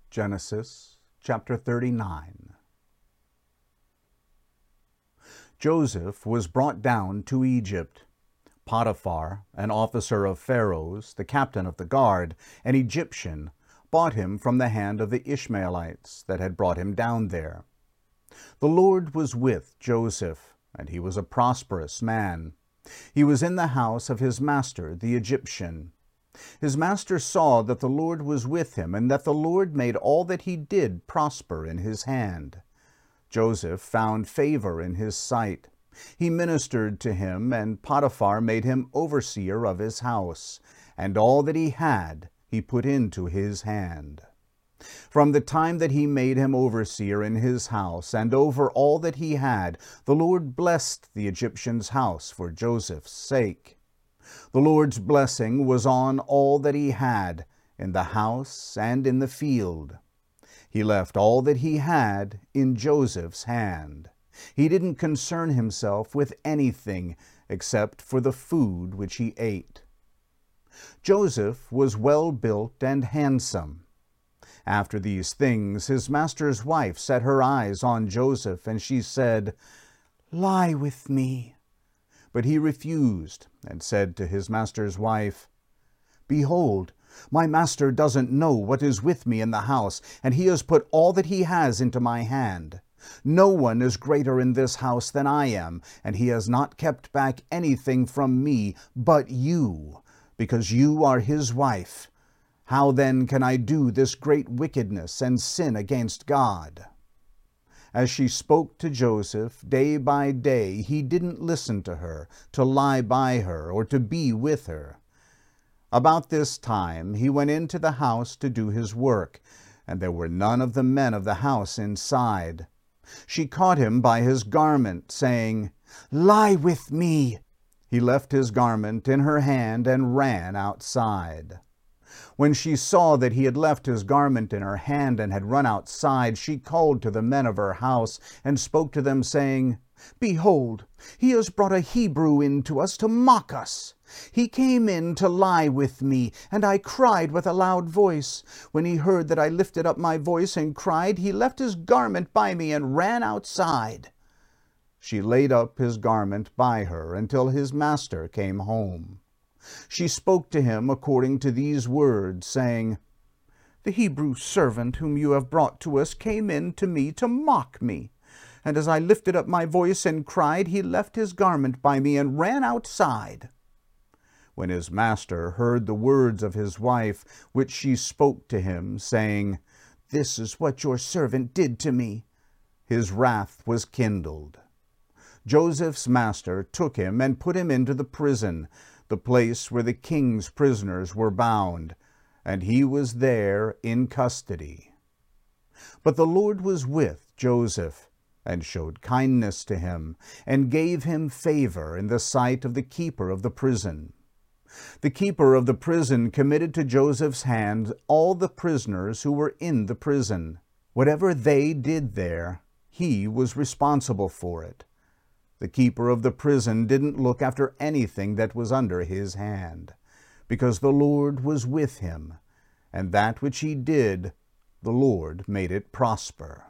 Genesis chapter 39. Joseph was brought down to Egypt. Potiphar, an officer of Pharaoh's, the captain of the guard, an Egyptian, bought him from the hand of the Ishmaelites that had brought him down there. The Lord was with Joseph, and he was a prosperous man. He was in the house of his master, the Egyptian. His master saw that the Lord was with him, and that the Lord made all that he did prosper in his hand. Joseph found favor in his sight. He ministered to him, and Potiphar made him overseer of his house, and all that he had he put into his hand. From the time that he made him overseer in his house, and over all that he had, the Lord blessed the Egyptian's house for Joseph's sake. The Lord's blessing was on all that he had, in the house and in the field. He left all that he had in Joseph's hand. He didn't concern himself with anything except for the food which he ate. Joseph was well built and handsome. After these things, his master's wife set her eyes on Joseph, and she said, "Lie with me." But he refused, and said to his master's wife, "Behold, my master doesn't know what is with me in the house, and he has put all that he has into my hand. No one is greater in this house than I am, and he has not kept back anything from me but you, because you are his wife. How then can I do this great wickedness and sin against God?" As she spoke to Joseph day by day, he didn't listen to her, to lie by her, or to be with her. About this time he went into the house to do his work, and there were none of the men of the house inside. She caught him by his garment, saying, "Lie with me." He left his garment in her hand and ran outside. When she saw that he had left his garment in her hand and had run outside, she called to the men of her house and spoke to them, saying, "Behold, he has brought a Hebrew in to us to mock us. He came in to lie with me, and I cried with a loud voice. When he heard that I lifted up my voice and cried, he left his garment by me and ran outside." She laid up his garment by her until his master came home. She spoke to him according to these words, saying, "The Hebrew servant whom you have brought to us came in to me to mock me. And as I lifted up my voice and cried, he left his garment by me and ran outside." When his master heard the words of his wife, which she spoke to him, saying, "This is what your servant did to me," his wrath was kindled. Joseph's master took him and put him into the prison, the place where the king's prisoners were bound, and he was there in custody. But the Lord was with Joseph, and showed kindness to him, and gave him favor in the sight of the keeper of the prison. The keeper of the prison committed to Joseph's hand all the prisoners who were in the prison. Whatever they did there, he was responsible for it. The keeper of the prison didn't look after anything that was under his hand, because the Lord was with him, and that which he did, the Lord made it prosper.